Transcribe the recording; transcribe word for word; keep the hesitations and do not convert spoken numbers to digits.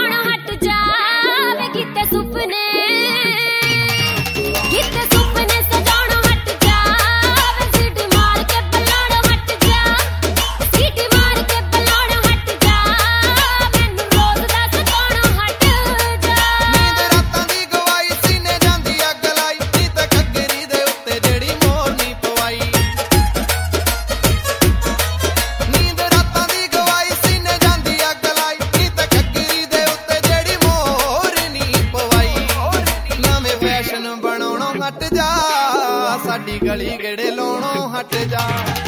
सजाउण हट जा वे किते सुपने किते सुपने सजाउण हट जा वे सीटी मार के बुलाउण हट जा सीटी मार के बुलाउण हट जा मैनू रोज दा सताउण हट जा नींद रातां दी गवाई सीने जांदी अग लाई नी ते घग्गरी दे उत्ते जेड़ी मोर नी पवाई नींद रातां दी गवाई सीने जांदी अग लाई नी ते घग्गरी दे उत्ते जेड़ी मोर नी पवाई नवें फैशन बनाउणों हट जा साडी गली गेड़े लाउणों हट जा।